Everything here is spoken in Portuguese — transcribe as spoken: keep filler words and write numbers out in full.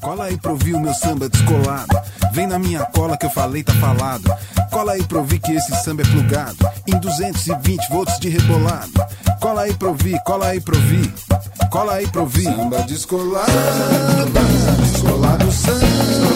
Cola aí pra ouvir o meu samba descolado. Vem na minha cola que eu falei, tá falado. Cola aí pra ouvir que esse samba é plugado em duzentos e vinte volts de rebolado. Cola aí pra ouvir, cola aí pra ouvir. Cola aí pra ouvir. Samba descolado, descolado samba.